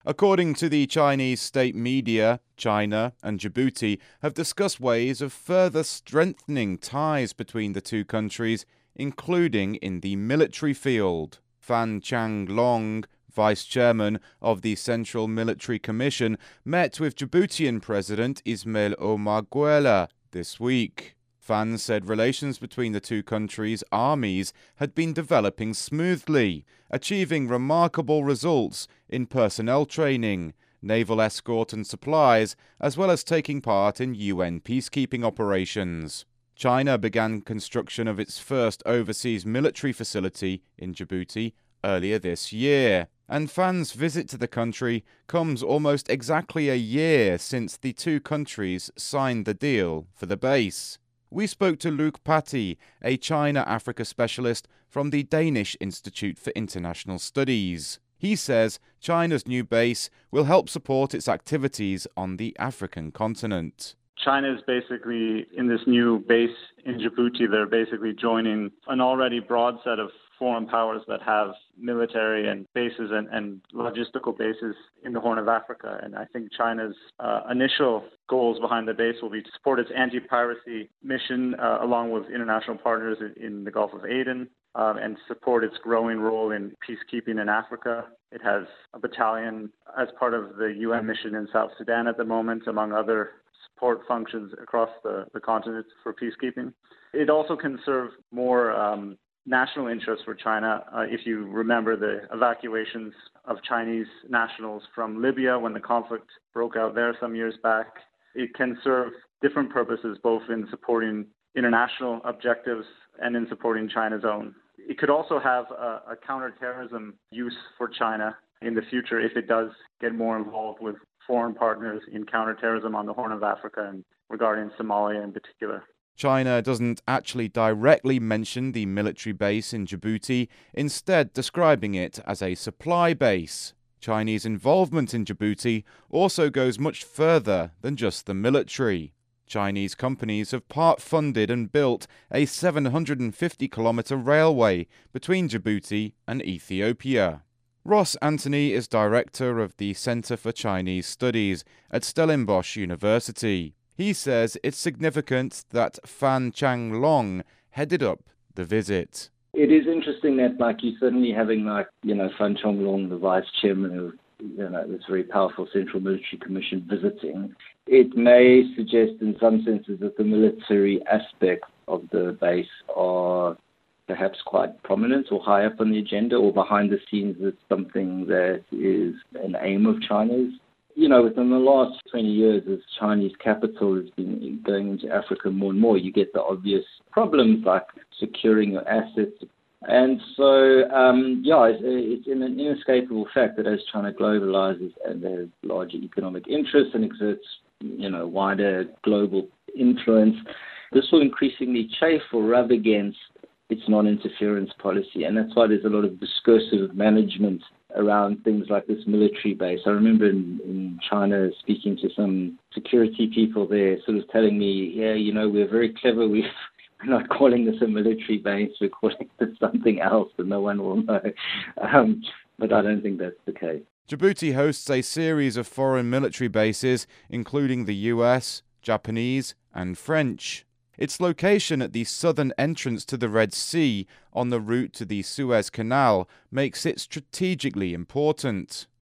According to the Chinese state media, China and Djibouti have discussed ways of further strengthening ties between the two countries, including in the military field. Fan Changlong, vice chairman of the Central Military Commission, met with Djiboutian President Ismail Omar Guelleh this week. Fan said relations between the two countries' armies had been developing smoothly, achieving remarkable results in personnel training, naval escort and supplies, as well as taking part in UN peacekeeping operations. China began construction of its first overseas military facility in Djibouti earlier this year, and Fan's visit to the country comes almost exactly a year since the two countries signed the deal for the base. We spoke to Luc Paty, a China-Africa specialist from the Danish Institute for International Studies. He says China's new base will help support its activities on the African continent. China is basically, in this new base in Djibouti, they're basically joining an already broad set of foreign powers that have military and bases and logistical bases in the Horn of Africa. And I think China's initial goals behind the base will be to support its anti-piracy mission along with international partners in the Gulf of Aden and support its growing role in peacekeeping in Africa. It has a battalion as part of the UN mission in South Sudan at the moment, among other support functions across the continent for peacekeeping. It also can serve more national interests for China. If you remember the evacuations of Chinese nationals from Libya when the conflict broke out there some years back, it can serve different purposes, both in supporting international objectives and in supporting China's own. It could also have a counterterrorism use for China in the future if it does get more involved with foreign partners in counterterrorism on the Horn of Africa and regarding Somalia in particular. China doesn't actually directly mention the military base in Djibouti, instead describing it as a supply base. Chinese involvement in Djibouti also goes much further than just the military. Chinese companies have part-funded and built a 750-kilometre railway between Djibouti and Ethiopia. Ross Anthony is director of the Centre for Chinese Studies at Stellenbosch University. He says it's significant that Fan Changlong headed up the visit. It is interesting that, you're certainly having, Fan Changlong, the vice chairman of, this very powerful Central Military Commission visiting. It may suggest in some senses that the military aspects of the base are perhaps quite prominent or high up on the agenda, or behind the scenes it's something that is an aim of China's. Within the last 20 years, as Chinese capital has been going into Africa more and more, you get the obvious problems like securing your assets. And so, it's an inescapable fact that as China globalizes and has larger economic interests and exerts, wider global influence, this will increasingly chafe or rub against its non-interference policy. And that's why there's a lot of discursive management around things like this military base. I remember in China speaking to some security people there, sort of telling me, we're very clever. We're not calling this a military base. We're calling it something else and no one will know. But I don't think that's the case. Djibouti hosts a series of foreign military bases, including the US, Japanese, and French. Its location at the southern entrance to the Red Sea on the route to the Suez Canal makes it strategically important.